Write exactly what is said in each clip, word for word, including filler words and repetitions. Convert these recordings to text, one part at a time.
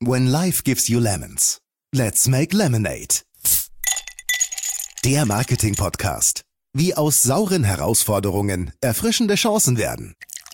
When life gives you lemons, let's make lemonade. Der Marketing-Podcast. Wie aus sauren Herausforderungen erfrischende Chancen werden.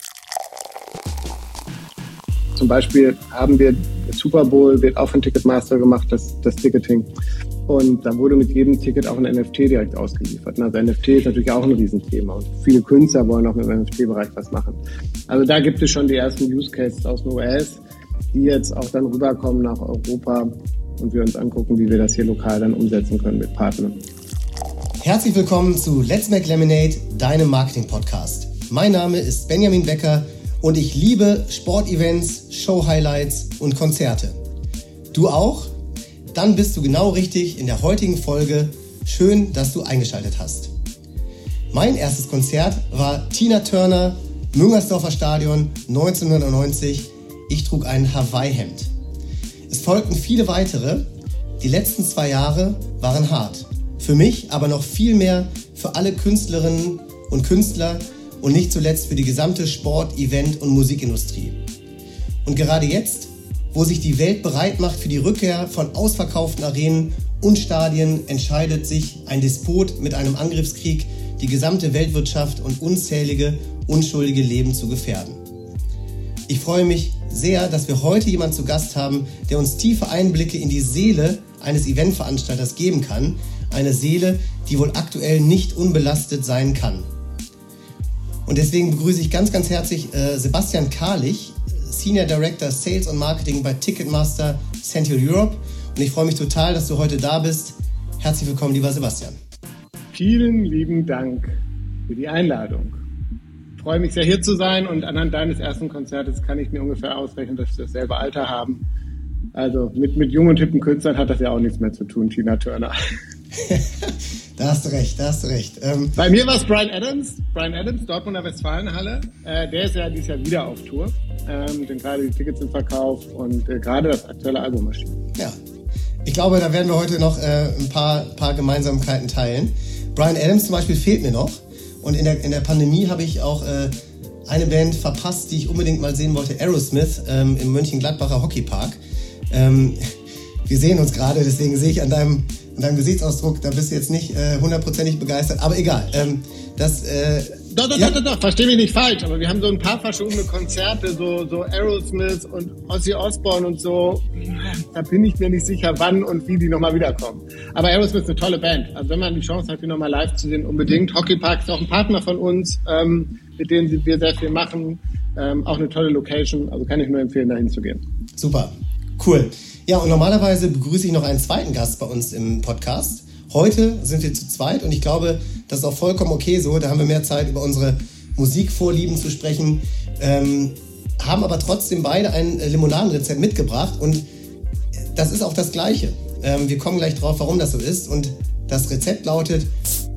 Zum Beispiel haben wir Super Bowl, wird auch von Ticketmaster gemacht, das, das Ticketing. Und da wurde mit jedem Ticket auch ein N F T direkt ausgeliefert. Also N F T ist natürlich auch ein Riesenthema. Und viele Künstler wollen auch mit dem N F T-Bereich was machen. Also da gibt es schon die ersten Use Cases aus den U S, die jetzt auch dann rüberkommen nach Europa und wir uns angucken, wie wir das hier lokal dann umsetzen können mit Partnern. Herzlich willkommen zu Let's Make Lemonade, deinem Marketing-Podcast. Mein Name ist Benjamin Becker und ich liebe Sportevents, Show-Highlights und Konzerte. Du auch? Dann bist du genau richtig in der heutigen Folge. Schön, dass du eingeschaltet hast. Mein erstes Konzert war Tina Turner, Müngersdorfer Stadion neunzehnhundertneunzig. Ich trug ein Hawaii-Hemd. Es folgten viele weitere. Die letzten zwei Jahre waren hart. Für mich, aber noch viel mehr für alle Künstlerinnen und Künstler und nicht zuletzt für die gesamte Sport-, Event- und Musikindustrie. Und gerade jetzt, wo sich die Welt bereit macht für die Rückkehr von ausverkauften Arenen und Stadien, entscheidet sich ein Despot mit einem Angriffskrieg, die gesamte Weltwirtschaft und unzählige, unschuldige Leben zu gefährden. Ich freue mich sehr, dass wir heute jemanden zu Gast haben, der uns tiefe Einblicke in die Seele eines Eventveranstalters geben kann. Eine Seele, die wohl aktuell nicht unbelastet sein kann. Und deswegen begrüße ich ganz, ganz herzlich äh, Sebastian Karlich, Senior Director Sales und Marketing bei Ticketmaster Central Europe. Und ich freue mich total, dass du heute da bist. Herzlich willkommen, lieber Sebastian. Vielen lieben Dank für die Einladung. Ich freue mich sehr, hier zu sein und anhand deines ersten Konzertes kann ich mir ungefähr ausrechnen, dass wir dasselbe Alter haben. Also mit, mit jungen und hippen Künstlern hat das ja auch nichts mehr zu tun, Tina Turner. Da hast du recht, da hast du recht. Ähm, Bei mir war es Bryan Adams, Bryan Adams, Dortmunder Westfalenhalle. Äh, der ist ja dieses Jahr wieder auf Tour, ähm, denn gerade die Tickets im Verkauf und äh, gerade das aktuelle Album erschienen. Ja, ich glaube, da werden wir heute noch äh, ein paar, paar Gemeinsamkeiten teilen. Bryan Adams zum Beispiel fehlt mir noch und in der, in der Pandemie habe ich auch äh, eine Band verpasst, die ich unbedingt mal sehen wollte, Aerosmith ähm, im Mönchengladbacher Hockeypark. Ähm, wir sehen uns gerade, deswegen sehe ich an deinem Und deinem Gesichtsausdruck, da bist du jetzt nicht äh, hundertprozentig begeistert, aber egal. Ähm, das, äh, doch, doch, ja. doch, doch, doch, versteh mich nicht falsch, aber wir haben so ein paar verschobene Konzerte, so, so Aerosmith und Ozzy Osbourne und so. Da bin ich mir nicht sicher, wann und wie die nochmal wiederkommen. Aber Aerosmith ist eine tolle Band. Also wenn man die Chance hat, die nochmal live zu sehen, unbedingt. Hockeypark ist auch ein Partner von uns, ähm, mit denen wir sehr viel machen. Ähm, auch eine tolle Location, also kann ich nur empfehlen, da hinzugehen. Super, cool. Ja, und normalerweise begrüße ich noch einen zweiten Gast bei uns im Podcast. Heute sind wir zu zweit und ich glaube, das ist auch vollkommen okay so. Da haben wir mehr Zeit, über unsere Musikvorlieben zu sprechen. Ähm, haben aber trotzdem beide ein Limonadenrezept mitgebracht und das ist auch das Gleiche. Ähm, wir kommen gleich drauf, warum das so ist. Und das Rezept lautet: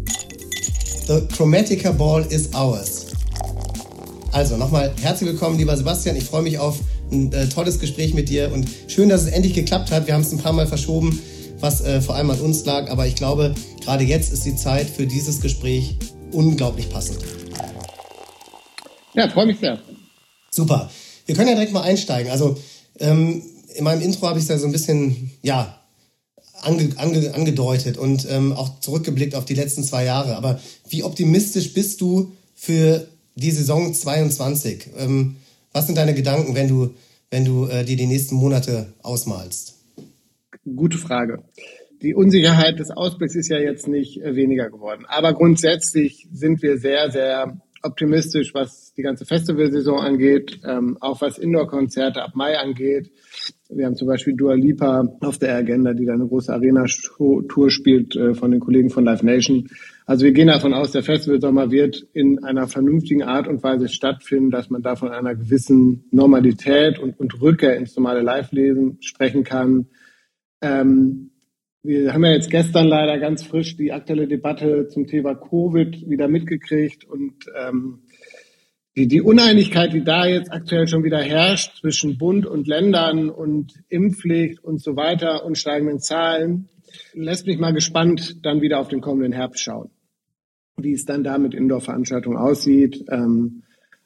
The Chromatica Ball is ours. Also nochmal herzlich willkommen, lieber Sebastian. Ich freue mich auf ein äh, tolles Gespräch mit dir und schön, dass es endlich geklappt hat. Wir haben es ein paar Mal verschoben, was äh, vor allem an uns lag, aber ich glaube, gerade jetzt ist die Zeit für dieses Gespräch unglaublich passend. Ja, freue mich sehr. Super. Wir können ja direkt mal einsteigen. Also ähm, in meinem Intro habe ich es ja so ein bisschen ja, ange, ange, angedeutet und ähm, auch zurückgeblickt auf die letzten zwei Jahre. Aber wie optimistisch bist du für die Saison zweiundzwanzig? Ähm, Was sind deine Gedanken, wenn du, wenn du äh, dir die nächsten Monate ausmalst? Gute Frage. Die Unsicherheit des Ausblicks ist ja jetzt nicht äh, weniger geworden. Aber grundsätzlich sind wir sehr, sehr optimistisch, was die ganze Festivalsaison angeht, ähm, auch was Indoor-Konzerte ab Mai angeht. Wir haben zum Beispiel Dua Lipa auf der Agenda, die da eine große Arena-Tour spielt äh, von den Kollegen von Live Nation. Also wir gehen davon aus, der Festivalsommer wird in einer vernünftigen Art und Weise stattfinden, dass man da von einer gewissen Normalität und, und Rückkehr ins normale Live-Lesen sprechen kann. Ähm, wir haben ja jetzt gestern leider ganz frisch die aktuelle Debatte zum Thema Covid wieder mitgekriegt und ähm, die, die Uneinigkeit, die da jetzt aktuell schon wieder herrscht zwischen Bund und Ländern und Impfpflicht und so weiter und steigenden Zahlen, lässt mich mal gespannt dann wieder auf den kommenden Herbst schauen, wie es dann da mit Indoor-Veranstaltungen aussieht. Ähm,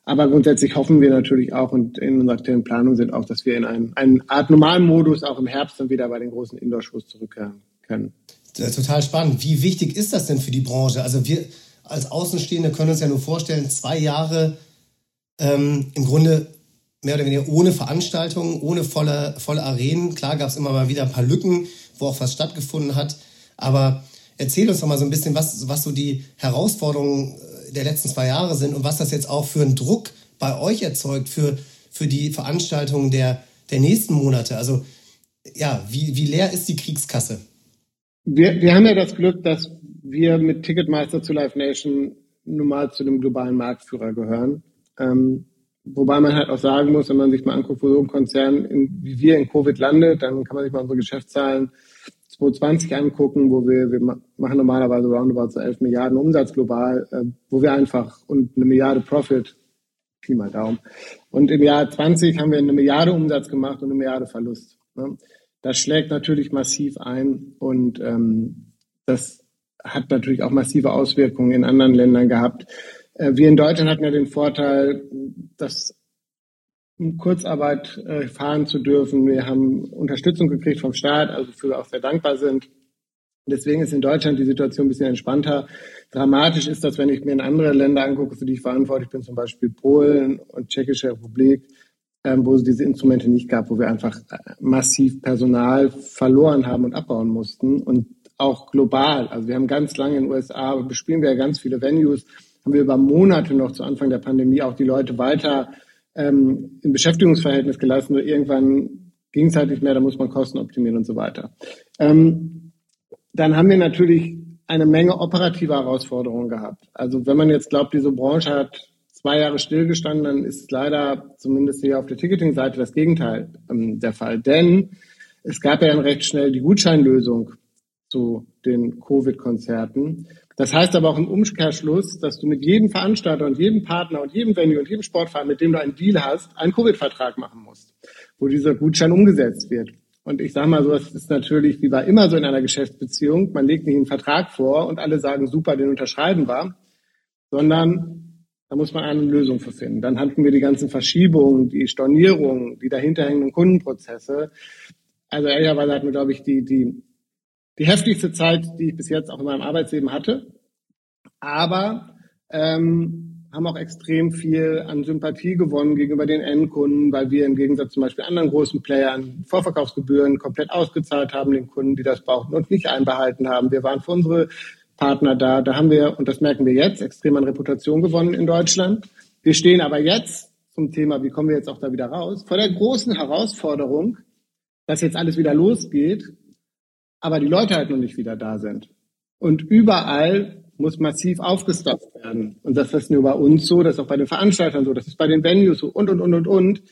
Aber grundsätzlich hoffen wir natürlich auch und in unserer aktuellen Planung sind auch, dass wir in einen, eine Art normalen Modus auch im Herbst dann wieder bei den großen Indoor-Shows zurückkehren können. Total spannend. Wie wichtig ist das denn für die Branche? Also wir als Außenstehende können uns ja nur vorstellen, zwei Jahre ähm, im Grunde mehr oder weniger ohne Veranstaltungen, ohne volle, volle Arenen. Klar gab es immer mal wieder ein paar Lücken, wo auch was stattgefunden hat. Aber erzähl uns doch mal so ein bisschen, was, was so die Herausforderungen der letzten zwei Jahre sind und was das jetzt auch für einen Druck bei euch erzeugt für, für die Veranstaltungen der, der nächsten Monate. Also ja, wie, wie leer ist die Kriegskasse? Wir, wir haben ja das Glück, dass wir mit Ticketmaster zu Live Nation nun mal zu dem globalen Marktführer gehören. Ähm, wobei man halt auch sagen muss, wenn man sich mal anguckt, wo so ein Konzern in, wie wir in Covid landet, dann kann man sich mal unsere Geschäftszahlen zwanzig zwanzig angucken, wo wir, wir machen normalerweise roundabout so elf Milliarden Umsatz global, äh, wo wir einfach und eine Milliarde Profit, Pi mal Daumen. Und im Jahr zwanzig haben wir eine Milliarde Umsatz gemacht und eine Milliarde Verlust. Ne? Das schlägt natürlich massiv ein und ähm, das hat natürlich auch massive Auswirkungen in anderen Ländern gehabt. Äh, wir in Deutschland hatten ja den Vorteil, dass Kurzarbeit äh, fahren zu dürfen. Wir haben Unterstützung gekriegt vom Staat, also für wir auch sehr dankbar sind. Deswegen ist in Deutschland die Situation ein bisschen entspannter. Dramatisch ist das, wenn ich mir in andere Länder angucke, für die ich verantwortlich bin, zum Beispiel Polen und Tschechische Republik, ähm, wo es diese Instrumente nicht gab, wo wir einfach massiv Personal verloren haben und abbauen mussten. Und auch global. Also wir haben ganz lange in den U S A, bespielen wir ja ganz viele Venues, haben wir über Monate noch zu Anfang der Pandemie auch die Leute weiter ähm, im Beschäftigungsverhältnis gelassen. Nur irgendwann ging es halt nicht mehr, da muss man Kosten optimieren und so weiter. Ähm, dann haben wir natürlich eine Menge operativer Herausforderungen gehabt. Also wenn man jetzt glaubt, diese Branche hat zwei Jahre stillgestanden, dann ist leider zumindest hier auf der Ticketing-Seite das Gegenteil ähm, der Fall. Denn es gab ja dann recht schnell die Gutscheinlösung zu den Covid-Konzerten. Das heißt aber auch im Umkehrschluss, dass du mit jedem Veranstalter und jedem Partner und jedem Venue und jedem Sportverein, mit dem du einen Deal hast, einen Covid-Vertrag machen musst, wo dieser Gutschein umgesetzt wird. Und ich sage mal so, es ist natürlich wie bei immer so in einer Geschäftsbeziehung, man legt nicht einen Vertrag vor und alle sagen, super, den unterschreiben wir, sondern da muss man eine Lösung für finden. Dann hatten wir die ganzen Verschiebungen, die Stornierungen, die dahinterhängenden Kundenprozesse. Also ehrlicherweise hatten wir, glaube ich, die, die, die heftigste Zeit, die ich bis jetzt auch in meinem Arbeitsleben hatte. Aber ähm, haben auch extrem viel an Sympathie gewonnen gegenüber den Endkunden, weil wir im Gegensatz zum Beispiel anderen großen Playern Vorverkaufsgebühren komplett ausgezahlt haben, den Kunden, die das brauchten und nicht einbehalten haben. Wir waren für unsere Partner da. Da haben wir, und das merken wir jetzt, extrem an Reputation gewonnen in Deutschland. Wir stehen aber jetzt zum Thema, wie kommen wir jetzt auch da wieder raus, vor der großen Herausforderung, dass jetzt alles wieder losgeht, aber die Leute halt noch nicht wieder da sind. Und überall muss massiv aufgestockt werden. Und das ist nur bei uns so, das ist auch bei den Veranstaltern so, das ist bei den Venues so und, und, und, und, und.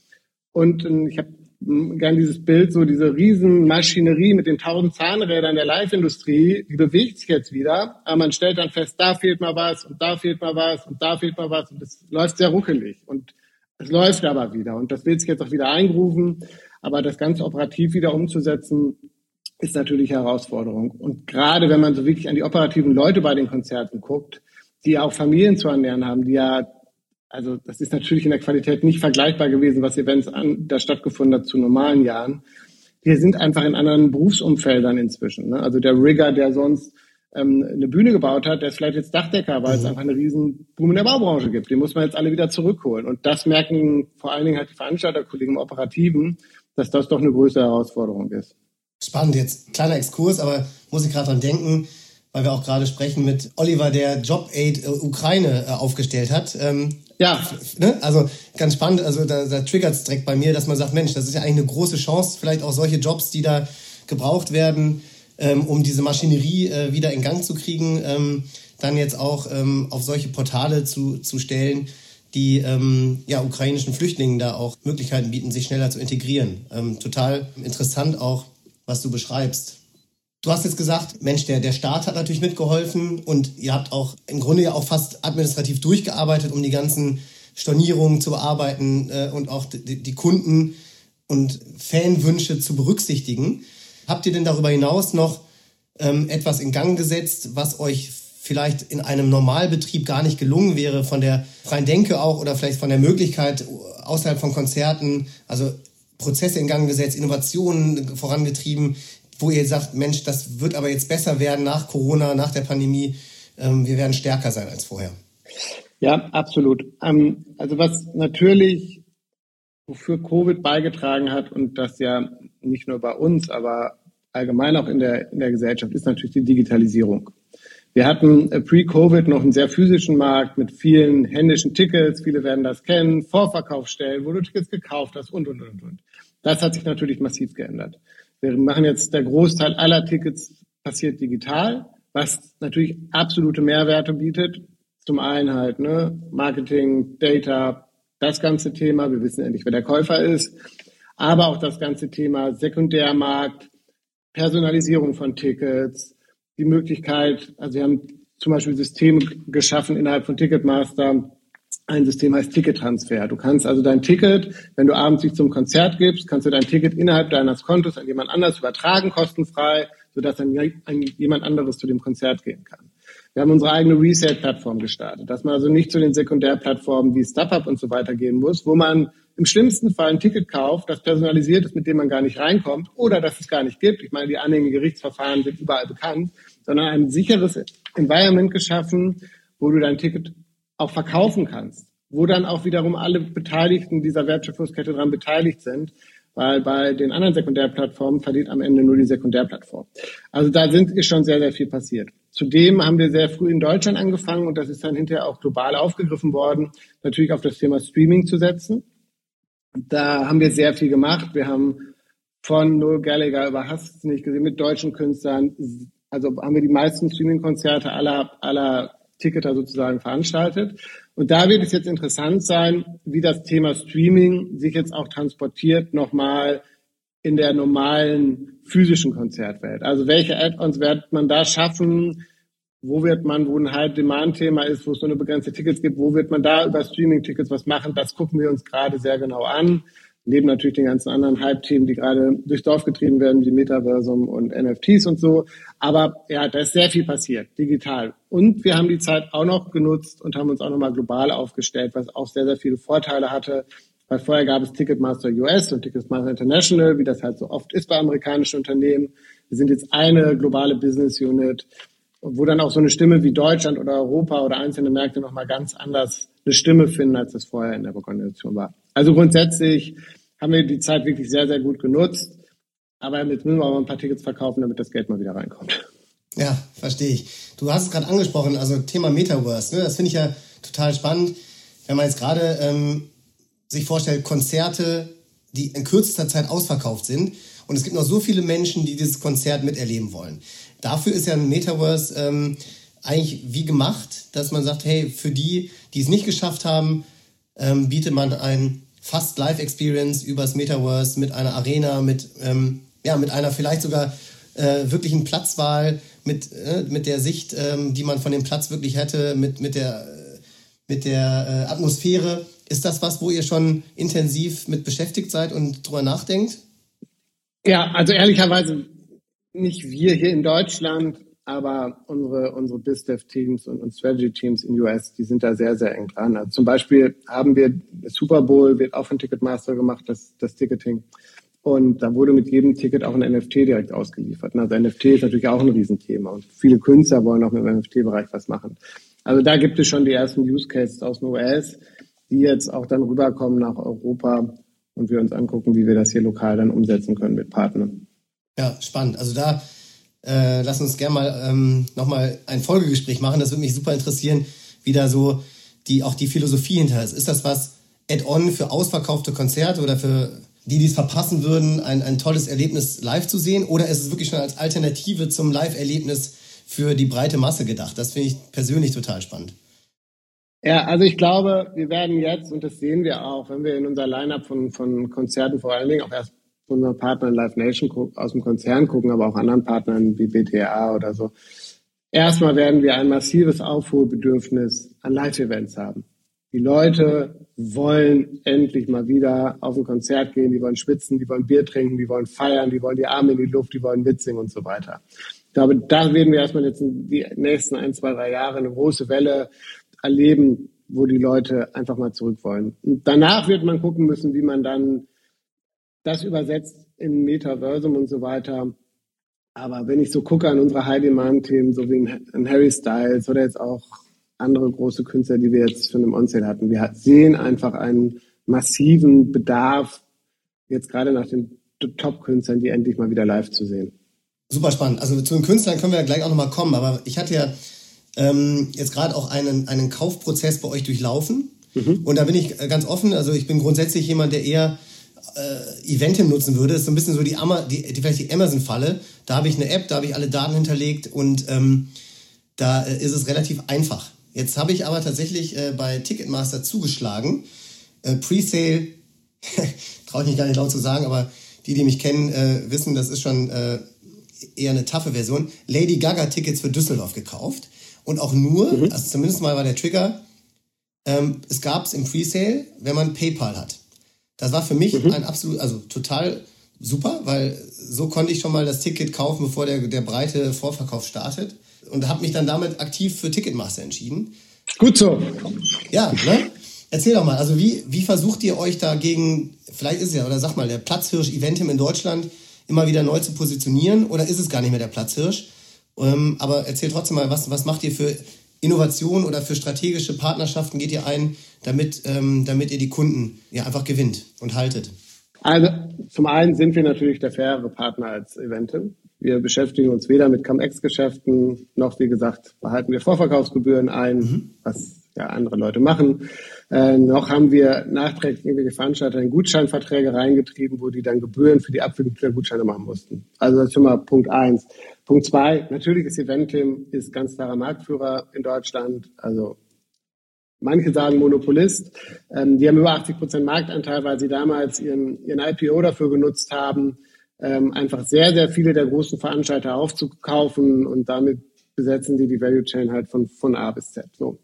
Und ich habe gern dieses Bild, so diese riesen Maschinerie mit den tausend Zahnrädern der Live-Industrie, die bewegt sich jetzt wieder, aber man stellt dann fest, da fehlt mal was und da fehlt mal was und da fehlt mal was und es läuft sehr ruckelig und es läuft aber wieder und das will sich jetzt auch wieder eingrooven, aber das Ganze operativ wieder umzusetzen, ist natürlich Herausforderung. Und gerade wenn man so wirklich an die operativen Leute bei den Konzerten guckt, die auch Familien zu ernähren haben, die ja, also das ist natürlich in der Qualität nicht vergleichbar gewesen, was Events an, da stattgefunden hat zu normalen Jahren. Wir sind einfach in anderen Berufsumfeldern inzwischen. Ne? Also der Rigger, der sonst ähm, eine Bühne gebaut hat, der ist vielleicht jetzt Dachdecker, weil mhm. es einfach eine riesen Boom in der Baubranche gibt. Den muss man jetzt alle wieder zurückholen. Und das merken vor allen Dingen halt die Veranstalterkollegen im Operativen, dass das doch eine größere Herausforderung ist. Spannend, jetzt kleiner Exkurs, aber muss ich gerade dran denken, weil wir auch gerade sprechen mit Oliver, der JobAid äh, Ukraine äh, aufgestellt hat. Ähm, ja, ne? Also ganz spannend, also da, da triggert es direkt bei mir, dass man sagt, Mensch, das ist ja eigentlich eine große Chance, vielleicht auch solche Jobs, die da gebraucht werden, ähm, um diese Maschinerie äh, wieder in Gang zu kriegen, ähm, dann jetzt auch ähm, auf solche Portale zu, zu stellen, die ähm, ja, ukrainischen Flüchtlingen da auch Möglichkeiten bieten, sich schneller zu integrieren. Ähm, total interessant auch, was du beschreibst. Du hast jetzt gesagt, Mensch, der, der Staat hat natürlich mitgeholfen und ihr habt auch im Grunde ja auch fast administrativ durchgearbeitet, um die ganzen Stornierungen zu bearbeiten äh, und auch die, die Kunden und Fanwünsche zu berücksichtigen. Habt ihr denn darüber hinaus noch ähm, etwas in Gang gesetzt, was euch vielleicht in einem Normalbetrieb gar nicht gelungen wäre, von der freien Denke auch oder vielleicht von der Möglichkeit außerhalb von Konzerten, also Prozesse in Gang gesetzt, Innovationen vorangetrieben, wo ihr sagt, Mensch, das wird aber jetzt besser werden nach Corona, nach der Pandemie, ähm, wir werden stärker sein als vorher? Ja, absolut. Ähm, also was natürlich, wofür Covid beigetragen hat und das ja nicht nur bei uns, aber allgemein auch in der, in der Gesellschaft, ist natürlich die Digitalisierung. Wir hatten pre-Covid noch einen sehr physischen Markt mit vielen händischen Tickets. Viele werden das kennen. Vorverkaufsstellen, wo du Tickets gekauft hast und, und, und, und. Das hat sich natürlich massiv geändert. Wir machen jetzt, der Großteil aller Tickets passiert digital, was natürlich absolute Mehrwerte bietet. Zum einen halt, ne, Marketing, Data, das ganze Thema. Wir wissen endlich, wer der Käufer ist. Aber auch das ganze Thema Sekundärmarkt, Personalisierung von Tickets, die Möglichkeit, also wir haben zum Beispiel ein System geschaffen innerhalb von Ticketmaster. Ein System heißt Tickettransfer. Du kannst also dein Ticket, wenn du abends dich zum Konzert gibst, kannst du dein Ticket innerhalb deines Kontos an jemand anderes übertragen, kostenfrei, sodass dann jemand anderes zu dem Konzert gehen kann. Wir haben unsere eigene Resale-Plattform gestartet, dass man also nicht zu den Sekundärplattformen wie StubHub und so weiter gehen muss, wo man im schlimmsten Fall ein Ticket kauft, das personalisiert ist, mit dem man gar nicht reinkommt oder das es gar nicht gibt. Ich meine, die anhängigen Gerichtsverfahren sind überall bekannt, sondern ein sicheres Environment geschaffen, wo du dein Ticket auch verkaufen kannst, wo dann auch wiederum alle Beteiligten dieser Wertschöpfungskette daran beteiligt sind, weil bei den anderen Sekundärplattformen verdient am Ende nur die Sekundärplattform. Also da sind, ist schon sehr, sehr viel passiert. Zudem haben wir sehr früh in Deutschland angefangen und das ist dann hinterher auch global aufgegriffen worden, natürlich auf das Thema Streaming zu setzen. Da haben wir sehr viel gemacht. Wir haben von Noel Gallagher über Hast nicht gesehen mit deutschen Künstlern, also haben wir die meisten Streaming-Konzerte aller, aller Ticketer sozusagen veranstaltet. Und da wird es jetzt interessant sein, wie das Thema Streaming sich jetzt auch transportiert nochmal in der normalen physischen Konzertwelt. Also welche Add-ons wird man da schaffen? Wo wird man, wo ein High-Demand-Thema ist, wo es so eine begrenzte Tickets gibt, wo wird man da über Streaming-Tickets was machen? Das gucken wir uns gerade sehr genau an. Neben natürlich den ganzen anderen Hype-Themen, die gerade durchs Dorf getrieben werden, wie Metaversum und N F Ts und so. Aber ja, da ist sehr viel passiert, digital. Und wir haben die Zeit auch noch genutzt und haben uns auch nochmal global aufgestellt, was auch sehr, sehr viele Vorteile hatte. Weil vorher gab es Ticketmaster U S und Ticketmaster International, wie das halt so oft ist bei amerikanischen Unternehmen. Wir sind jetzt eine globale Business Unit, wo dann auch so eine Stimme wie Deutschland oder Europa oder einzelne Märkte nochmal ganz anders eine Stimme finden, als das vorher in der Organisation war. Also grundsätzlich haben wir die Zeit wirklich sehr, sehr gut genutzt. Aber jetzt müssen wir auch ein paar Tickets verkaufen, damit das Geld mal wieder reinkommt. Ja, verstehe ich. Du hast es gerade angesprochen, also Thema Metaverse, ne? Das finde ich ja total spannend. Wenn man jetzt gerade ähm, sich vorstellt, Konzerte, die in kürzester Zeit ausverkauft sind und es gibt noch so viele Menschen, die dieses Konzert miterleben wollen. Dafür ist ja ein Metaverse ähm, eigentlich wie gemacht, dass man sagt, hey, für die, die es nicht geschafft haben, ähm, bietet man ein fast Live-Experience übers Metaverse mit einer Arena, mit ähm, ja mit einer vielleicht sogar äh, wirklichen Platzwahl, mit äh, mit der Sicht, ähm, die man von dem Platz wirklich hätte, mit mit der äh, mit der äh, Atmosphäre. Ist das was, wo ihr schon intensiv mit beschäftigt seid und drüber nachdenkt? Ja, also ehrlicherweise nicht wir hier in Deutschland, aber unsere unsere BizDev-Teams und, und Strategy-Teams in U S, die sind da sehr, sehr eng dran. Also zum Beispiel haben wir, der Super Bowl wird auch von Ticketmaster gemacht, das, das Ticketing. Und da wurde mit jedem Ticket auch ein N F T direkt ausgeliefert. Also N F T ist natürlich auch ein Riesenthema und viele Künstler wollen auch im N F T-Bereich was machen. Also da gibt es schon die ersten Use Cases aus den U S, die jetzt auch dann rüberkommen nach Europa und wir uns angucken, wie wir das hier lokal dann umsetzen können mit Partnern. Ja, spannend. Also da äh, lass uns gerne mal ähm, nochmal ein Folgegespräch machen. Das würde mich super interessieren, wie da so die auch die Philosophie hinter ist. Ist das was Add-on für ausverkaufte Konzerte oder für die, die es verpassen würden, ein, ein tolles Erlebnis live zu sehen? Oder ist es wirklich schon als Alternative zum Live-Erlebnis für die breite Masse gedacht? Das finde ich persönlich total spannend. Ja, also ich glaube, wir werden jetzt, und das sehen wir auch, wenn wir in unser Line-Up von, von Konzerten vor allen Dingen auch erst von unseren Partnern Live Nation aus dem Konzern gucken, aber auch anderen Partnern wie B T A oder so. Erstmal werden wir ein massives Aufholbedürfnis an Live-Events haben. Die Leute wollen endlich mal wieder auf ein Konzert gehen, die wollen schwitzen, die wollen Bier trinken, die wollen feiern, die wollen die Arme in die Luft, die wollen mitsingen und so weiter. glaube, da werden wir erstmal jetzt in die nächsten ein, zwei, drei Jahre eine große Welle erleben, wo die Leute einfach mal zurück wollen. Und danach wird man gucken müssen, wie man dann das übersetzt in Metaversum und so weiter. Aber wenn ich so gucke an unsere High-Demand-Themen, so wie ein Harry Styles oder jetzt auch andere große Künstler, die wir jetzt schon im On-Sale hatten, wir sehen einfach einen massiven Bedarf, jetzt gerade nach den Top-Künstlern, die endlich mal wieder live zu sehen. Super spannend. Also zu den Künstlern können wir ja gleich auch nochmal kommen, aber ich hatte ja ähm, jetzt gerade auch einen, einen Kaufprozess bei euch durchlaufen mhm. und da bin ich ganz offen, also ich bin grundsätzlich jemand, der eher äh, Eventim nutzen würde. Das ist so ein bisschen so die, Ama- die, die, vielleicht die Amazon-Falle. Da habe ich eine App, da habe ich alle Daten hinterlegt und ähm, da äh, ist es relativ einfach. Jetzt habe ich aber tatsächlich äh, bei Ticketmaster zugeschlagen. Äh, Presale, traue ich mich gar nicht laut zu sagen, aber die, die mich kennen, äh, wissen, das ist schon äh, eher eine taffe Version. Lady Gaga Tickets für Düsseldorf gekauft. Und auch nur, mhm. also zumindest mal war der Trigger, ähm, es gab es im Presale, wenn man PayPal hat. Das war für mich mhm. ein absolut, also total super, weil so konnte ich schon mal das Ticket kaufen, bevor der, der breite Vorverkauf startet. Und habe mich dann damit aktiv für Ticketmaster entschieden. Gut so. Ja, ne? Erzähl doch mal, also wie, wie versucht ihr euch dagegen, vielleicht ist es ja, oder sag mal, der Platzhirsch Eventim in Deutschland immer wieder neu zu positionieren, oder ist es gar nicht mehr der Platzhirsch? Ähm, aber erzähl trotzdem mal, was, was macht ihr für Innovation oder für strategische Partnerschaften geht ihr ein, damit, ähm, damit ihr die Kunden ja einfach gewinnt und haltet? Also zum einen sind wir natürlich der fairere Partner als Eventim. Wir beschäftigen uns weder mit Cum-Ex-Geschäften, noch, wie gesagt, behalten wir Vorverkaufsgebühren ein, mhm. was ja andere Leute machen. Äh, noch haben wir nachträglich irgendwelche Veranstalter in Gutscheinverträge reingetrieben, wo die dann Gebühren für die Abwicklung der Gutscheine machen mussten. Also das ist schon mal Punkt eins. Punkt zwei, natürlich ist Eventim ist ganz klarer Marktführer in Deutschland. Also manche sagen Monopolist. Ähm, die haben über achtzig Prozent Marktanteil, weil sie damals ihren, ihren I P O dafür genutzt haben, ähm, einfach sehr, sehr viele der großen Veranstalter aufzukaufen, und damit besetzen sie die Value Chain halt von, von A bis Z. So.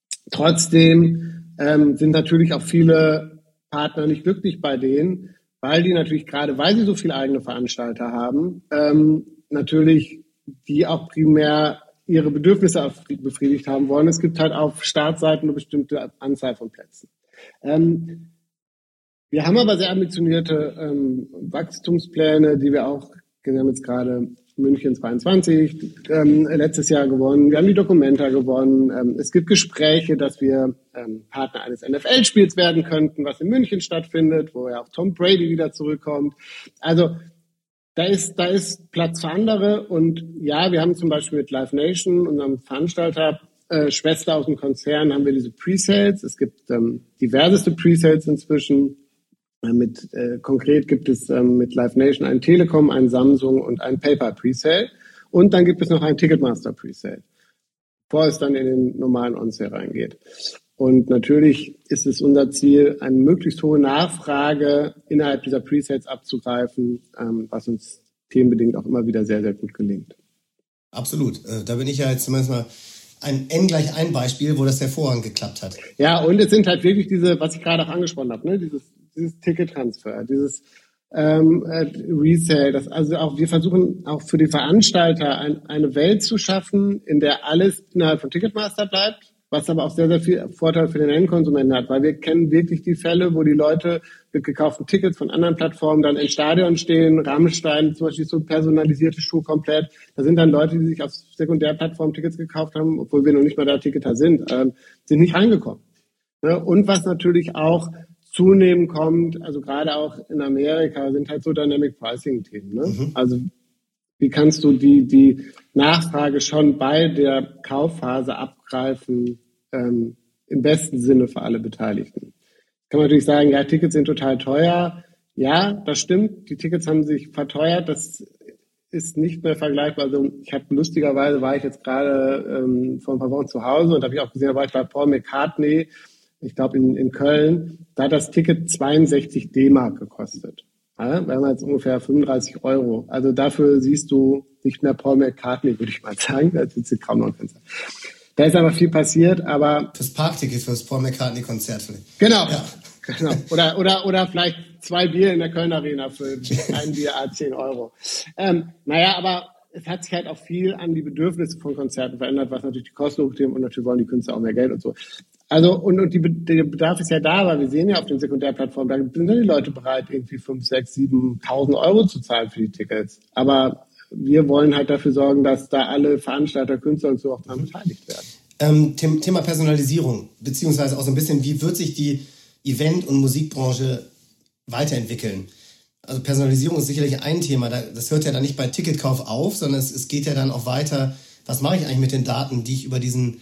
Trotzdem ähm, sind natürlich auch viele Partner nicht glücklich bei denen, weil die natürlich gerade, weil sie so viele eigene Veranstalter haben, ähm, natürlich die auch primär ihre Bedürfnisse befriedigt haben wollen. Es gibt halt auf Startseiten eine bestimmte Anzahl von Plätzen. Ähm, wir haben aber sehr ambitionierte ähm, Wachstumspläne, die wir auch, wir haben jetzt gerade München zweiundzwanzig ähm, letztes Jahr gewonnen. Wir haben die Documenta gewonnen. Ähm, es gibt Gespräche, dass wir ähm, Partner eines N F L-Spiels werden könnten, was in München stattfindet, wo ja auch Tom Brady wieder zurückkommt. Also da ist, da ist Platz für andere. Und ja, wir haben zum Beispiel mit Live Nation, unserem Veranstalter, äh, Schwester aus dem Konzern, haben wir diese Presales. Es gibt ähm, diverseste Presales inzwischen. Mit, äh, konkret gibt es ähm, mit Live Nation einen Telekom, einen Samsung und einen PayPal Presale. Und dann gibt es noch einen Ticketmaster Presale, bevor es dann in den normalen On-Sale reingeht. Und natürlich ist es unser Ziel, eine möglichst hohe Nachfrage innerhalb dieser Presales abzugreifen, ähm, was uns themenbedingt auch immer wieder sehr, sehr gut gelingt. Absolut. Äh, da bin ich ja jetzt zumindest mal ein N gleich ein Beispiel, wo das hervorragend geklappt hat. Ja, und es sind halt wirklich diese, was ich gerade auch angesprochen habe, ne, dieses dieses Tickettransfer, dieses ähm, äh, Resale, das also auch wir versuchen auch für die Veranstalter ein, eine Welt zu schaffen, in der alles innerhalb von Ticketmaster bleibt, was aber auch sehr, sehr viel Vorteil für den Endkonsumenten hat, weil wir kennen wirklich die Fälle, wo die Leute mit gekauften Tickets von anderen Plattformen dann im Stadion stehen, Rammstein zum Beispiel so personalisierte Schuhe komplett, da sind dann Leute, die sich auf Sekundärplattformen Tickets gekauft haben, obwool wir noch nicht mal da Ticketer sind, ähm, sind nicht reingekommen. Ja, und was natürlich auch zunehmend kommt, also gerade auch in Amerika, sind halt so Dynamic Pricing-Themen. Ne? Mhm. Also wie kannst du die, die Nachfrage schon bei der Kaufphase abgreifen, ähm, im besten Sinne für alle Beteiligten? Kann man natürlich sagen, ja, Tickets sind total teuer. Ja, das stimmt, die Tickets haben sich verteuert, das ist nicht mehr vergleichbar. Also ich habe lustigerweise, war ich jetzt gerade ähm, vor ein paar Wochen zu Hause und habe ich auch gesehen, da war ich bei Paul McCartney, ich glaube in, in Köln, da hat das Ticket zweiundsechzig D-Mark gekostet. Ja, wir haben jetzt ungefähr fünfunddreißig Euro. Also dafür siehst du nicht mehr Paul McCartney, würde ich mal sagen. Das ist kaum noch ein Konzert. Da ist aber viel passiert, aber... Das Parkticket für das Paul McCartney-Konzert vielleicht. Genau, ja. Genau. Oder, oder, oder vielleicht zwei Bier in der Köln Arena für ein Bier A zehn Euro. Ähm, naja, aber es hat sich halt auch viel an die Bedürfnisse von Konzerten verändert, was natürlich die Kosten hochtrieben und natürlich wollen die Künstler auch mehr Geld und so. Also, und, und die, der Bedarf ist ja da, aber wir sehen ja auf den Sekundärplattformen, da sind die Leute bereit, irgendwie fünf, sechs, siebentausend Euro zu zahlen für die Tickets. Aber wir wollen halt dafür sorgen, dass da alle Veranstalter, Künstler und so auch daran beteiligt werden. Ähm, Thema Personalisierung, beziehungsweise auch so ein bisschen, wie wird sich die Event- und Musikbranche weiterentwickeln? Also Personalisierung ist sicherlich ein Thema. Das hört ja dann nicht bei Ticketkauf auf, sondern es, es geht ja dann auch weiter. Was mache ich eigentlich mit den Daten, die ich über diesen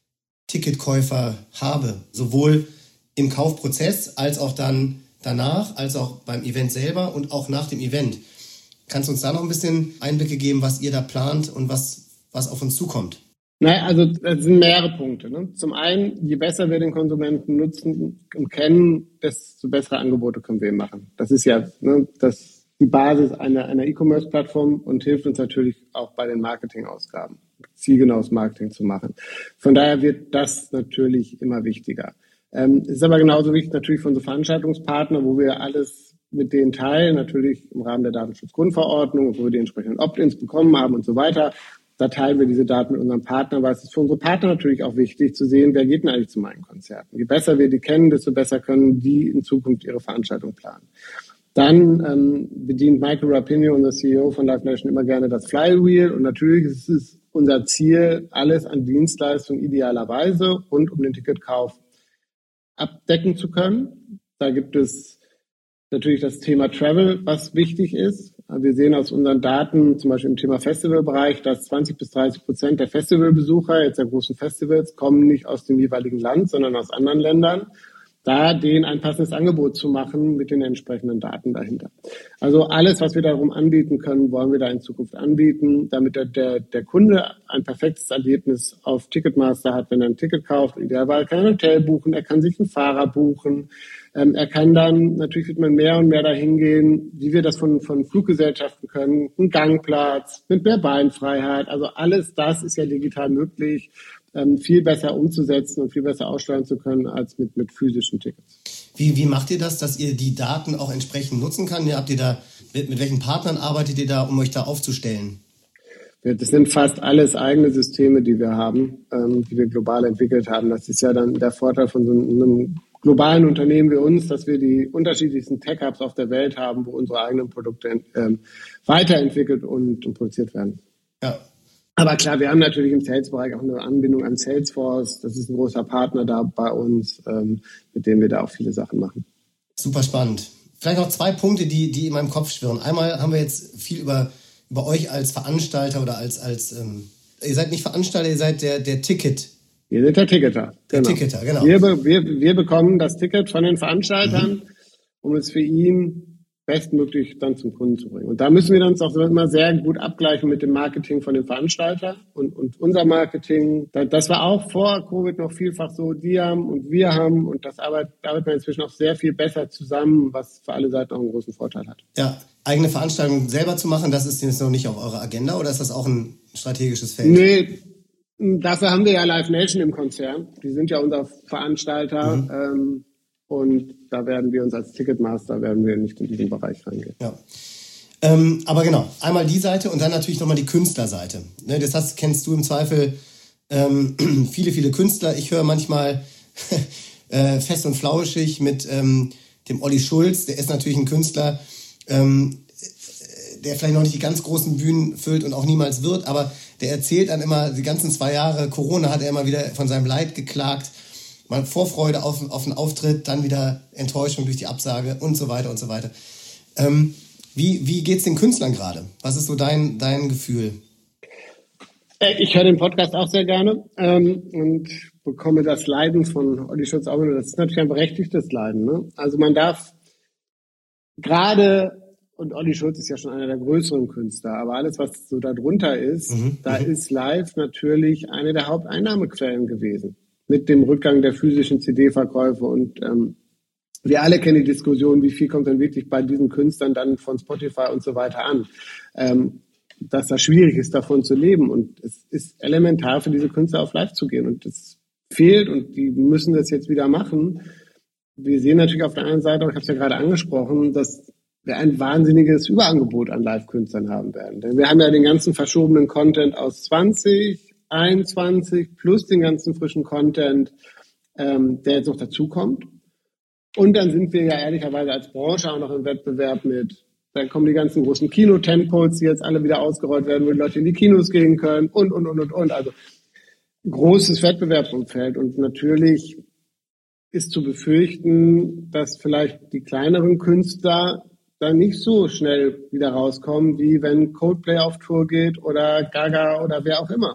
Ticketkäufer habe? Sowohl im Kaufprozess als auch dann danach, als auch beim Event selber und auch nach dem Event. Kannst du uns da noch ein bisschen Einblicke geben, was ihr da plant und was, was auf uns zukommt? Naja, also das sind mehrere Punkte. Ne? Zum einen, je besser wir den Konsumenten nutzen und kennen, desto bessere Angebote können wir ihm machen. Das ist ja ne, das die Basis einer, einer E-Commerce-Plattform und hilft uns natürlich auch bei den Marketingausgaben, zielgenaues Marketing zu machen. Von daher wird das natürlich immer wichtiger. Ähm, ist aber genauso wichtig natürlich für unsere Veranstaltungspartner, wo wir alles mit denen teilen, natürlich im Rahmen der Datenschutzgrundverordnung, wo wir die entsprechenden Opt-ins bekommen haben und so weiter. Da teilen wir diese Daten mit unseren Partnern, weil es ist für unsere Partner natürlich auch wichtig zu sehen, wer geht denn eigentlich zu meinen Konzerten. Je besser wir die kennen, desto besser können die in Zukunft ihre Veranstaltung planen. Dann ähm, bedient Michael Rapino, unser C E O von Live Nation, immer gerne das Flywheel. Und natürlich ist es unser Ziel, alles an Dienstleistungen idealerweise rund um den Ticketkauf abdecken zu können. Da gibt es natürlich das Thema Travel, was wichtig ist. Wir sehen aus unseren Daten, zum Beispiel im Thema Festivalbereich, dass zwanzig bis dreißig Prozent der Festivalbesucher, jetzt der großen Festivals, kommen nicht aus dem jeweiligen Land, sondern aus anderen Ländern. Da denen ein passendes Angebot zu machen mit den entsprechenden Daten dahinter. Also alles, was wir darum anbieten können, wollen wir da in Zukunft anbieten, damit der, der, der Kunde ein perfektes Erlebnis auf Ticketmaster hat, wenn er ein Ticket kauft. Idealerweise kann er ein Hotel buchen, er kann sich einen Fahrer buchen. Ähm, er kann dann, natürlich wird man mehr und mehr dahin gehen, wie wir das von, von Fluggesellschaften können, ein Gangplatz mit mehr Beinfreiheit. Also alles das ist ja digital möglich, ähm, viel besser umzusetzen und viel besser aussteuern zu können als mit, mit physischen Tickets. Wie, wie macht ihr das, dass ihr die Daten auch entsprechend nutzen kann? Habt ihr da, mit, mit welchen Partnern arbeitet ihr da, um euch da aufzustellen? Das sind fast alles eigene Systeme, die wir haben, ähm, die wir global entwickelt haben. Das ist ja dann der Vorteil von so einem globalen Unternehmen wie uns, dass wir die unterschiedlichsten Tech-Hubs auf der Welt haben, wo unsere eigenen Produkte ähm, weiterentwickelt und, und produziert werden. Ja. Aber klar, wir haben natürlich im Sales-Bereich auch eine Anbindung an Salesforce. Das ist ein großer Partner da bei uns, ähm, mit dem wir da auch viele Sachen machen. Super spannend. Vielleicht noch zwei Punkte, die, die in meinem Kopf schwirren. Einmal haben wir jetzt viel über, über euch als Veranstalter oder als, als ähm, ihr seid nicht Veranstalter, ihr seid der, der Ticket. Wir sind der Ticketer. Der genau. Ticketer, genau. Wir, wir, wir bekommen das Ticket von den Veranstaltern, mhm. um es für ihn bestmöglich dann zum Kunden zu bringen. Und da müssen wir uns auch immer sehr gut abgleichen mit dem Marketing von dem Veranstalter und, und unser Marketing. Das war auch vor Covid noch vielfach so, die haben und wir haben und das arbeitet, arbeitet man inzwischen auch sehr viel besser zusammen, was für alle Seiten auch einen großen Vorteil hat. Ja, eigene Veranstaltungen selber zu machen, das ist jetzt noch nicht auf eurer Agenda oder ist das auch ein strategisches Feld? Nee, dafür haben wir ja Live Nation im Konzern. Die sind ja unser Veranstalter. Mhm. Ähm, Und da werden wir uns als Ticketmaster, werden wir nicht in diesen Bereich reingehen. Ja. Ähm, aber genau, einmal die Seite und dann natürlich nochmal die Künstlerseite. Ne, das heißt, kennst du im Zweifel ähm, viele, viele Künstler. Ich höre manchmal äh, fest und flauschig mit ähm, dem Olli Schulz. Der ist natürlich ein Künstler, ähm, der vielleicht noch nicht die ganz großen Bühnen füllt und auch niemals wird, aber der erzählt dann immer, die ganzen zwei Jahre Corona hat er immer wieder von seinem Leid geklagt. Mal Vorfreude auf, auf einen Auftritt, dann wieder Enttäuschung durch die Absage und so weiter und so weiter. Ähm, wie wie geht's den Künstlern gerade? Was ist so dein, dein Gefühl? Ich höre den Podcast auch sehr gerne ähm, und bekomme das Leiden von Olli Schulz auch wieder. Das ist natürlich ein berechtigtes Leiden. Ne? Also man darf gerade, und Olli Schulz ist ja schon einer der größeren Künstler, aber alles, was so darunter ist, mhm, da mhm. ist live natürlich eine der Haupteinnahmequellen gewesen. Mit dem Rückgang der physischen C D-Verkäufe und ähm, wir alle kennen die Diskussion, wie viel kommt denn wirklich bei diesen Künstlern dann von Spotify und so weiter an, ähm, dass das schwierig ist, davon zu leben und es ist elementar für diese Künstler auf live zu gehen und das fehlt und die müssen das jetzt wieder machen. Wir sehen natürlich auf der einen Seite, ich habe es ja gerade angesprochen, dass wir ein wahnsinniges Überangebot an Live-Künstlern haben werden. Denn wir haben ja den ganzen verschobenen Content aus zwanzig, einundzwanzig plus den ganzen frischen Content, ähm, der jetzt noch dazukommt. Und dann sind wir ja ehrlicherweise als Branche auch noch im Wettbewerb mit, dann kommen die ganzen großen Kino-Tentpoles, die jetzt alle wieder ausgerollt werden, wo die Leute in die Kinos gehen können und, und, und, und, und. Also großes Wettbewerbsumfeld. Und natürlich ist zu befürchten, dass vielleicht die kleineren Künstler dann nicht so schnell wieder rauskommen, wie wenn Coldplay auf Tour geht oder Gaga oder wer auch immer.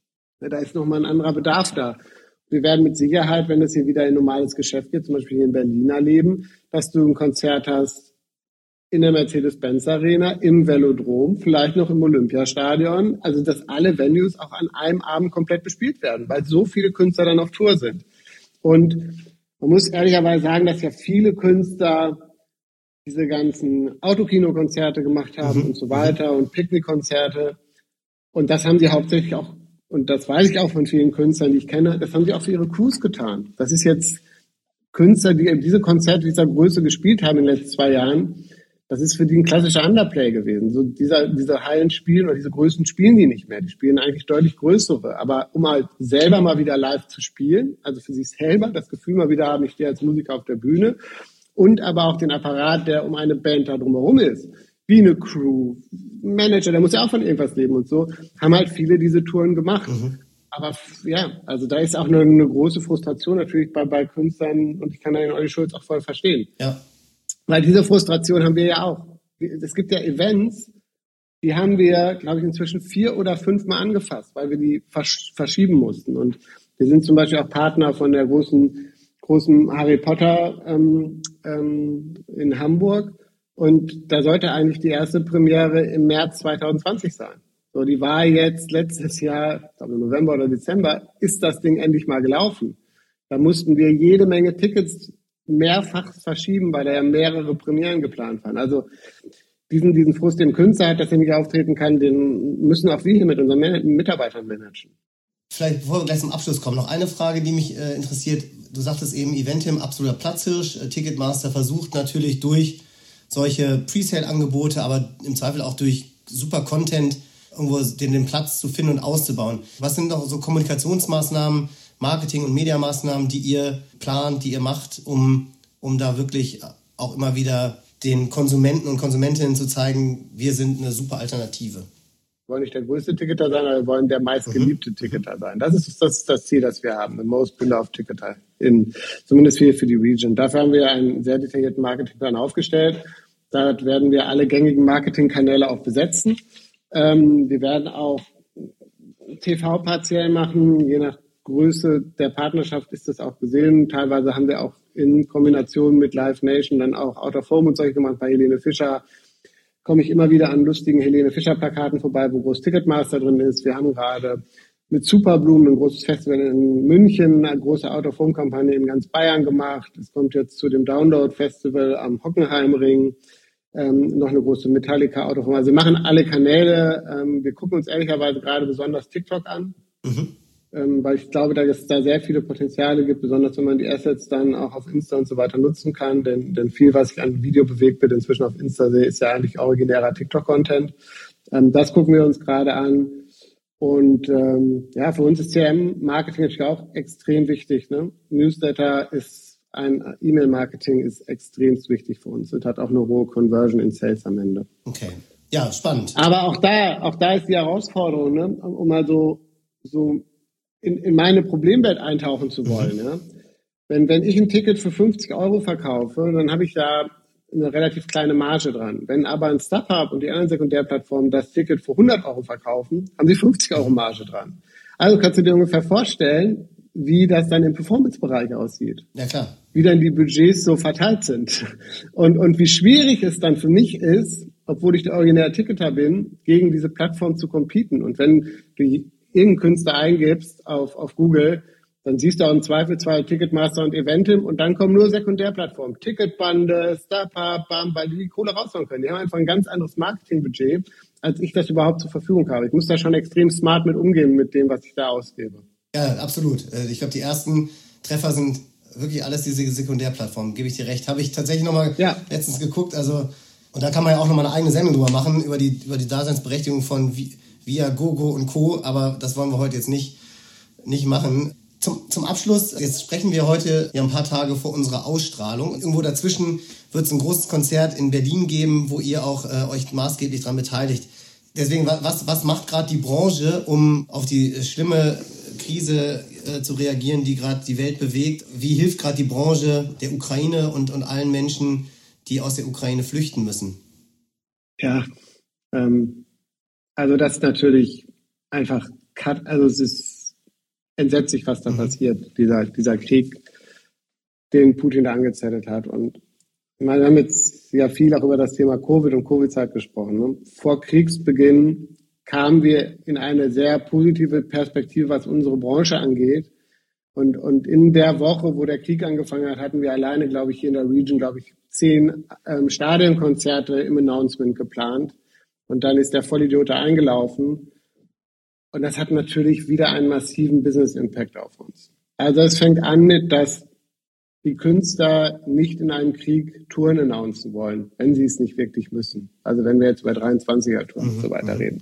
Da ist nochmal ein anderer Bedarf da. Wir werden mit Sicherheit, wenn es hier wieder in normales Geschäft geht, zum Beispiel hier in Berlin erleben, dass du ein Konzert hast in der Mercedes-Benz-Arena, im Velodrom, vielleicht noch im Olympiastadion. Also, dass alle Venues auch an einem Abend komplett bespielt werden, weil so viele Künstler dann auf Tour sind. Und man muss ehrlicherweise sagen, dass ja viele Künstler diese ganzen Autokino-Konzerte gemacht haben mhm. und so weiter und Picknick-Konzerte. Und das haben sie hauptsächlich auch, und das weiß ich auch von vielen Künstlern, die ich kenne, das haben sie auch für ihre Crews getan. Das ist jetzt Künstler, die diese Konzerte dieser Größe gespielt haben in den letzten zwei Jahren, das ist für die ein klassischer Underplay gewesen. So dieser, diese Hallen spielen oder diese Größen spielen die nicht mehr. Die spielen eigentlich deutlich größere. Aber um halt selber mal wieder live zu spielen, also für sich selber das Gefühl mal wieder haben, ich stehe als Musiker auf der Bühne und aber auch den Apparat, der um eine Band da drumherum ist, wie eine Crew, Manager, der muss ja auch von irgendwas leben und so, haben halt viele diese Touren gemacht. Mhm. Aber ja, also da ist auch eine, eine große Frustration natürlich bei, bei Künstlern und ich kann da den Olli Schulz auch voll verstehen. Ja. Weil diese Frustration haben wir ja auch. Es gibt ja Events, die haben wir, glaube ich, inzwischen vier oder fünf Mal angefasst, weil wir die versch- verschieben mussten. Und wir sind zum Beispiel auch Partner von der großen, großen Harry Potter ähm, ähm, in Hamburg. Und da sollte eigentlich die erste Premiere im März zwanzig zwanzig sein. So, die war jetzt letztes Jahr, ich glaube im November oder Dezember, ist das Ding endlich mal gelaufen. Da mussten wir jede Menge Tickets mehrfach verschieben, weil da ja mehrere Premieren geplant waren. Also diesen, diesen Frust, den Künstler hat, dass er nicht auftreten kann, den müssen auch wir hier mit unseren Man- Mitarbeitern managen. Vielleicht, bevor wir gleich zum Abschluss kommen, noch eine Frage, die mich äh, interessiert. Du sagtest eben, Eventim, absoluter Platzhirsch. Äh, Ticketmaster versucht natürlich durch solche Presale-Angebote, aber im Zweifel auch durch super Content irgendwo den, den Platz zu finden und auszubauen. Was sind noch so Kommunikationsmaßnahmen, Marketing- und Mediamaßnahmen, die ihr plant, die ihr macht, um, um da wirklich auch immer wieder den Konsumenten und Konsumentinnen zu zeigen, wir sind eine super Alternative? Wir wollen nicht der größte Ticketer sein, aber wir wollen der meistgeliebte mhm. Ticketer sein. Das ist das, ist das Ziel, das wir haben, the most beloved Ticketer, in, zumindest hier für die Region. Dafür haben wir einen sehr detaillierten Marketingplan aufgestellt. Da werden wir alle gängigen Marketingkanäle auch besetzen. Ähm, wir werden auch T V partiell machen, je nach Größe der Partnerschaft ist das auch gesehen. Teilweise haben wir auch in Kombination mit Live Nation dann auch Out of Home und solche gemacht. Bei Helene Fischer komme ich immer wieder an lustigen Helene Fischer Plakaten vorbei, wo groß Ticketmaster drin ist. Wir haben gerade mit Superblumen ein großes Festival in München, eine große Out of Home Kampagne in ganz Bayern gemacht. Es kommt jetzt zu dem Download Festival am Hockenheimring. Ähm, noch eine große Metallica Out of Home. Also wir machen alle Kanäle. Ähm, wir gucken uns ehrlicherweise gerade besonders TikTok an. Mhm. Ähm, weil ich glaube, dass es da sehr viele Potenziale gibt, besonders wenn man die Assets dann auch auf Insta und so weiter nutzen kann, denn, denn viel, was ich an Video bewegt wird, inzwischen auf Insta sehe, ist ja eigentlich originärer TikTok-Content. Ähm, das gucken wir uns gerade an und ähm, ja, für uns ist C R M-Marketing natürlich auch extrem wichtig. Ne? Newsletter ist ein E-Mail-Marketing ist extrem wichtig für uns und hat auch eine hohe Conversion in Sales am Ende. Okay, ja, spannend. Aber auch da, auch da ist die Herausforderung, ne? um mal so so In, in meine Problemwelt eintauchen zu wollen. Mhm. Ja. Wenn, wenn ich ein Ticket für fünfzig Euro verkaufe, dann habe ich da eine relativ kleine Marge dran. Wenn aber ein StubHub und die anderen Sekundärplattformen das Ticket für hundert Euro verkaufen, haben sie fünfzig Euro Marge dran. Also kannst du dir ungefähr vorstellen, wie das dann im Performance-Bereich aussieht. Ja, klar. Wie dann die Budgets so verteilt sind. Und, und wie schwierig es dann für mich ist, obwohl ich der originäre Ticketer bin, gegen diese Plattform zu competen. Und wenn du irgendeinen Künstler eingibst auf, auf Google, dann siehst du auch im Zweifel zwei Ticketmaster und Eventim und dann kommen nur Sekundärplattformen. Ticketbande, StubHub, Bam, weil die die Kohle raushauen können. Die haben einfach ein ganz anderes Marketingbudget, als ich das überhaupt zur Verfügung habe. Ich muss da schon extrem smart mit umgehen, mit dem, was ich da ausgebe. Ja, absolut. Ich glaube, die ersten Treffer sind wirklich alles diese Sekundärplattformen, gebe ich dir recht. Habe ich tatsächlich nochmal ja. letztens geguckt, also Und da kann man ja auch nochmal eine eigene Sendung drüber machen, über die, über die Daseinsberechtigung von Viagogo und Co., aber das wollen wir heute jetzt nicht, nicht machen. Zum, zum Abschluss, jetzt sprechen wir heute ja ein paar Tage vor unserer Ausstrahlung. Und irgendwo dazwischen wird es ein großes Konzert in Berlin geben, wo ihr auch äh, euch maßgeblich daran beteiligt. Deswegen, was, was macht gerade die Branche, um auf die schlimme Krise äh, zu reagieren, die gerade die Welt bewegt? Wie hilft gerade die Branche der Ukraine und, und allen Menschen, die aus der Ukraine flüchten müssen? Ja, ähm, also das ist natürlich einfach, also es ist entsetzlich, was da mhm. passiert, dieser, dieser Krieg, den Putin da angezettelt hat. Und ich meine, wir haben jetzt ja viel auch über das Thema Covid und Covid-Zeit gesprochen. Ne? Vor Kriegsbeginn kamen wir in eine sehr positive Perspektive, was unsere Branche angeht. Und, und in der Woche, wo der Krieg angefangen hat, hatten wir alleine, glaube ich, hier in der Region, glaube ich, zehn ähm, Stadionkonzerte im Announcement geplant. Und dann ist der Vollidiot da eingelaufen. Und das hat natürlich wieder einen massiven Business-Impact auf uns. Also es fängt an mit, dass die Künstler nicht in einem Krieg Touren announcen wollen, wenn sie es nicht wirklich müssen. Also wenn wir jetzt über dreiundzwanziger-Touren mhm. und so weiter reden.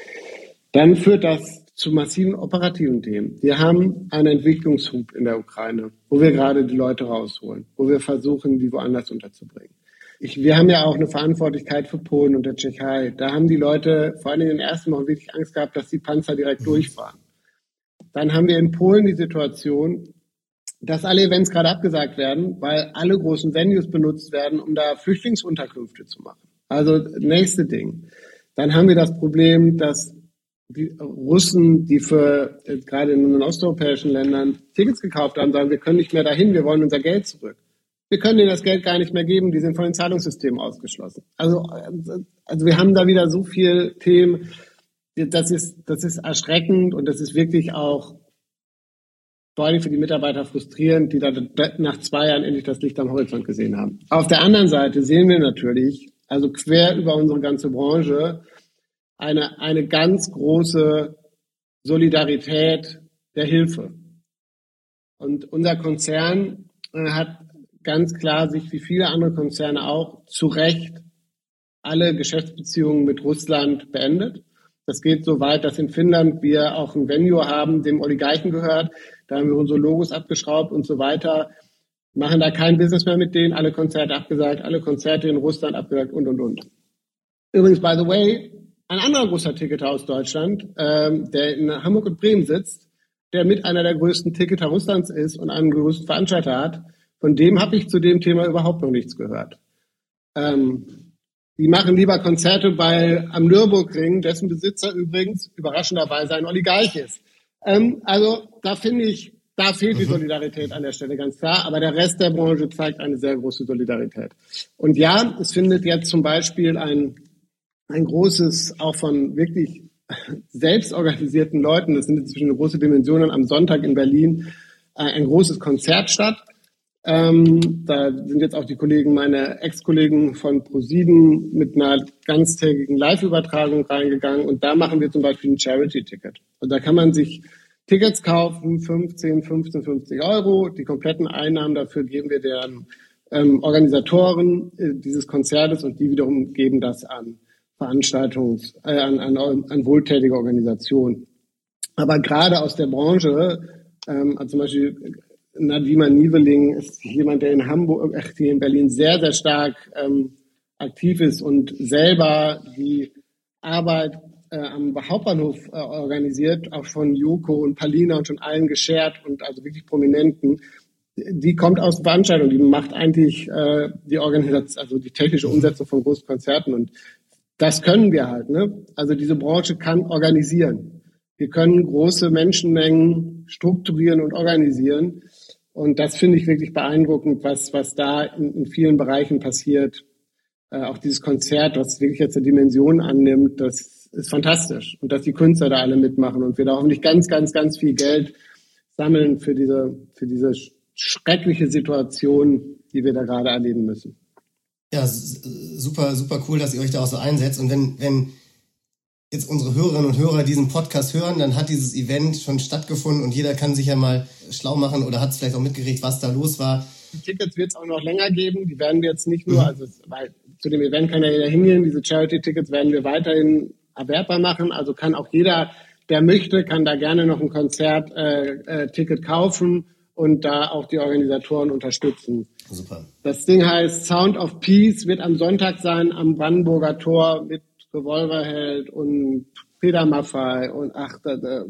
Dann führt das zu massiven operativen Themen. Wir haben einen Entwicklungshub in der Ukraine, wo wir gerade die Leute rausholen, wo wir versuchen, die woanders unterzubringen. Ich, wir haben ja auch eine Verantwortlichkeit für Polen und der Tschechei. Da haben die Leute vor allem in den ersten Wochen wirklich Angst gehabt, dass die Panzer direkt durchfahren. Dann haben wir in Polen die Situation, dass alle Events gerade abgesagt werden, weil alle großen Venues benutzt werden, um da Flüchtlingsunterkünfte zu machen. Also nächste Ding. Dann haben wir das Problem, dass die Russen, die für äh, gerade in den osteuropäischen Ländern Tickets gekauft haben, sagen, wir können nicht mehr dahin, wir wollen unser Geld zurück. Wir können denen das Geld gar nicht mehr geben, die sind von den Zahlungssystemen ausgeschlossen. Also, also wir haben da wieder so viel Themen, das ist, das ist erschreckend und das ist wirklich auch vor allem für die Mitarbeiter frustrierend, die da nach zwei Jahren endlich das Licht am Horizont gesehen haben. Auf der anderen Seite sehen wir natürlich, also quer über unsere ganze Branche, eine, eine ganz große Solidarität der Hilfe. Und unser Konzern hat ganz klar sich wie viele andere Konzerne auch zu Recht alle Geschäftsbeziehungen mit Russland beendet. Das geht so weit, dass in Finnland wir auch ein Venue haben, dem Oligarchen gehört. Da haben wir unsere Logos abgeschraubt und so weiter. Machen da kein Business mehr mit denen. Alle Konzerte abgesagt, alle Konzerte in Russland abgesagt und, und, und. Übrigens, by the way, ein anderer großer Ticketer aus Deutschland, ähm, der in Hamburg und Bremen sitzt, der mit einer der größten Ticketer Russlands ist und einen größten Veranstalter hat, von dem habe ich zu dem Thema überhaupt noch nichts gehört. Ähm, die machen lieber Konzerte bei am Nürburgring, dessen Besitzer übrigens überraschenderweise ein Oligarch ist. Ähm, also da finde ich, da fehlt die Solidarität an der Stelle ganz klar, aber der Rest der Branche zeigt eine sehr große Solidarität. Und ja, es findet jetzt zum Beispiel ein, ein großes, auch von wirklich selbstorganisierten Leuten, das sind inzwischen eine große Dimensionen, am Sonntag in Berlin ein großes Konzert statt. Ähm, da sind jetzt auch die Kollegen, meine Ex-Kollegen von ProSieben mit einer ganztägigen Live-Übertragung reingegangen und da machen wir zum Beispiel ein Charity-Ticket. Und da kann man sich Tickets kaufen, fünfzehn, fünfzehn, fünfzig Euro. Die kompletten Einnahmen dafür geben wir den ähm, Organisatoren äh, dieses Konzertes und die wiederum geben das an Veranstaltungs-, äh, an, an, an wohltätige Organisationen. Aber gerade aus der Branche, ähm, also zum Beispiel Nadima Nieveling ist jemand, der in Hamburg, ach, hier in Berlin sehr, sehr stark ähm, aktiv ist und selber die Arbeit äh, am Hauptbahnhof äh, organisiert, auch von Joko und Palina und schon allen geshared und also wirklich Prominenten. Die kommt aus Veranstaltungen, die macht eigentlich äh, die Organisation, also die technische Umsetzung von großen Konzerten und das können wir halt, ne? Also diese Branche kann organisieren. Wir können große Menschenmengen strukturieren und organisieren. Und das finde ich wirklich beeindruckend, was, was da in, in vielen Bereichen passiert. Äh, auch dieses Konzert, was wirklich jetzt eine Dimension annimmt, das ist fantastisch. Und dass die Künstler da alle mitmachen und wir da hoffentlich ganz, ganz, ganz viel Geld sammeln für diese, für diese schreckliche Situation, die wir da gerade erleben müssen. Ja, super, super cool, dass ihr euch da auch so einsetzt. Und wenn, wenn jetzt unsere Hörerinnen und Hörer diesen Podcast hören, dann hat dieses Event schon stattgefunden und jeder kann sich ja mal schlau machen oder hat es vielleicht auch mitgekriegt, was da los war. Die Tickets wird es auch noch länger geben. Die werden wir jetzt nicht nur, also weil zu dem Event kann ja jeder hingehen. Diese Charity-Tickets werden wir weiterhin erwerbbar machen. Also kann auch jeder, der möchte, kann da gerne noch ein Konzert-Ticket äh, äh, kaufen und da auch die Organisatoren unterstützen. Super. Das Ding heißt Sound of Peace, wird am Sonntag sein am Brandenburger Tor mit Revolverheld und Peter Maffay und ach, da, da,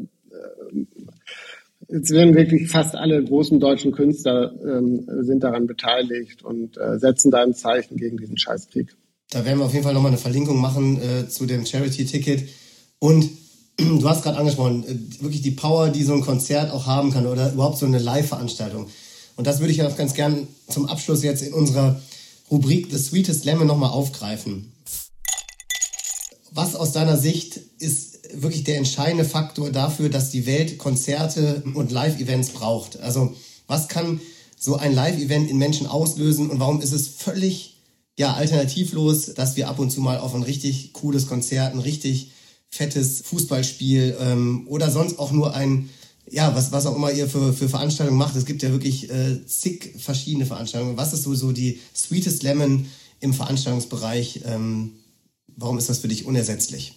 jetzt werden wirklich fast alle großen deutschen Künstler ähm, sind daran beteiligt und äh, setzen da ein Zeichen gegen diesen Scheißkrieg. Da werden wir auf jeden Fall nochmal eine Verlinkung machen äh, zu dem Charity-Ticket. Und du hast gerade angesprochen, äh, wirklich die Power, die so ein Konzert auch haben kann oder überhaupt so eine Live-Veranstaltung. Und das würde ich ja auch ganz gern zum Abschluss jetzt in unserer Rubrik The Sweetest Lemon nochmal aufgreifen. Was aus deiner Sicht ist wirklich der entscheidende Faktor dafür, dass die Welt Konzerte und Live-Events braucht? Also was kann so ein Live-Event in Menschen auslösen und warum ist es völlig ja, alternativlos, dass wir ab und zu mal auf ein richtig cooles Konzert, ein richtig fettes Fußballspiel ähm, oder sonst auch nur ein, ja, was, was auch immer ihr für, für Veranstaltungen macht. Es gibt ja wirklich äh, zig verschiedene Veranstaltungen. Was ist so, so die Sweetest Lemon im Veranstaltungsbereich? Ähm, warum ist das für dich unersetzlich?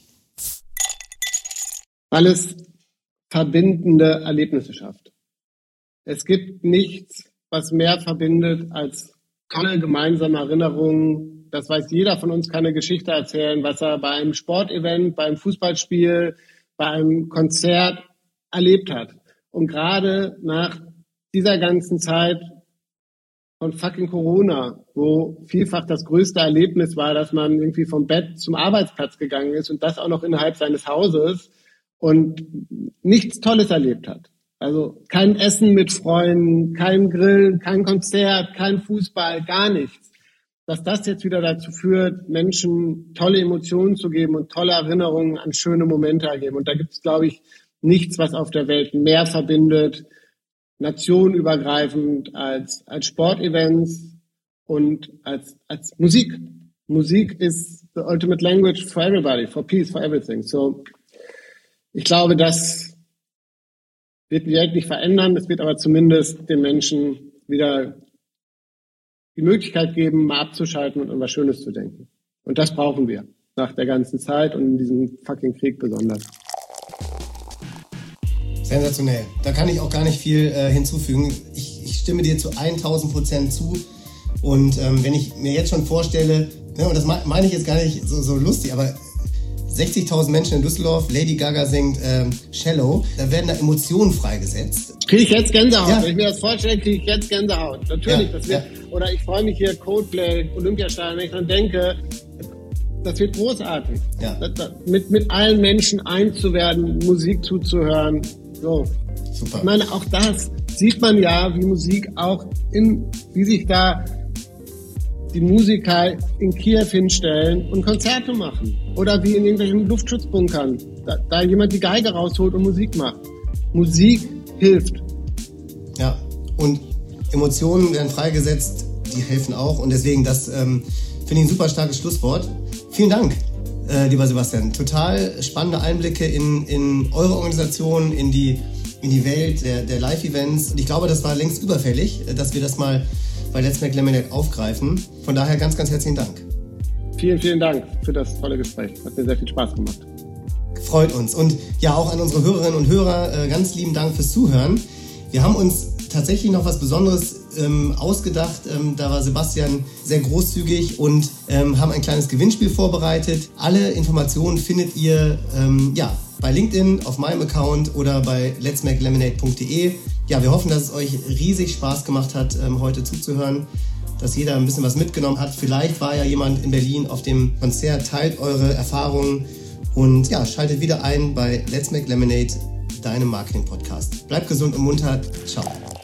Weil es verbindende Erlebnisse schafft. Es gibt nichts, was mehr verbindet als tolle gemeinsame Erinnerungen. Das weiß jeder von uns, kann eine Geschichte erzählen, was er bei einem Sportevent, beim Fußballspiel, bei einem Konzert erlebt hat. Und gerade nach dieser ganzen Zeit von fucking Corona, wo vielfach das größte Erlebnis war, dass man irgendwie vom Bett zum Arbeitsplatz gegangen ist und das auch noch innerhalb seines Hauses und nichts Tolles erlebt hat. Also kein Essen mit Freunden, kein Grillen, kein Konzert, kein Fußball, gar nichts. Dass das jetzt wieder dazu führt, Menschen tolle Emotionen zu geben und tolle Erinnerungen an schöne Momente ergeben. Und da gibt es, glaube ich, nichts, was auf der Welt mehr verbindet, nationenübergreifend als, als Sportevents und als, als Musik. Musik is the ultimate language for everybody, for peace, for everything. So, ich glaube, das wird die Welt nicht verändern. Es wird aber zumindest den Menschen wieder die Möglichkeit geben, mal abzuschalten und an was Schönes zu denken. Und das brauchen wir nach der ganzen Zeit und in diesem fucking Krieg besonders. Sensationell. Da kann ich auch gar nicht viel äh, hinzufügen. Ich, ich stimme dir zu tausend Prozent zu. Und ähm, wenn ich mir jetzt schon vorstelle, ne, und das meine ich jetzt gar nicht so, so lustig, aber sechzigtausend Menschen in Düsseldorf, Lady Gaga singt ähm, Shallow, da werden da Emotionen freigesetzt. Kriege ich jetzt Gänsehaut. Ja. Wenn ich mir das vorstelle, kriege ich jetzt Gänsehaut. Natürlich, Ja, das wird, ja. oder ich freue mich hier, Coldplay, Olympiastadion, wenn ich dran denke, das wird großartig. Ja. Das, das, mit, mit allen Menschen eins zu werden, Musik zuzuhören, so. Super. Ich meine, auch das sieht man ja, wie Musik auch in, wie sich da die Musiker in Kiew hinstellen und Konzerte machen. Oder wie in irgendwelchen Luftschutzbunkern, da, da jemand die Geige rausholt und Musik macht. Musik hilft. Ja, und Emotionen werden freigesetzt, die helfen auch. Und deswegen, das ähm, finde ich ein super starkes Schlusswort. Vielen Dank, äh, lieber Sebastian. Total spannende Einblicke in, in eure Organisation, in die, in die Welt der, der Live-Events. Und ich glaube, das war längst überfällig, dass wir das mal bei Let's Make Lemonade aufgreifen. Von daher ganz, ganz herzlichen Dank. Vielen, vielen Dank für das tolle Gespräch. Hat mir sehr viel Spaß gemacht. Freut uns. Und ja, auch an unsere Hörerinnen und Hörer äh, ganz lieben Dank fürs Zuhören. Wir haben uns tatsächlich noch was Besonderes ähm, ausgedacht. Ähm, da war Sebastian sehr großzügig und ähm, haben ein kleines Gewinnspiel vorbereitet. Alle Informationen findet ihr ähm, ja, bei LinkedIn, auf meinem Account oder bei lets make lemonade punkt de. Ja, wir hoffen, dass es euch riesig Spaß gemacht hat, ähm, heute zuzuhören, dass jeder ein bisschen was mitgenommen hat. Vielleicht war ja jemand in Berlin auf dem Konzert, teilt eure Erfahrungen und ja, schaltet wieder ein bei Let's Make Lemonade, deinem Marketing-Podcast. Bleibt gesund und munter. Ciao.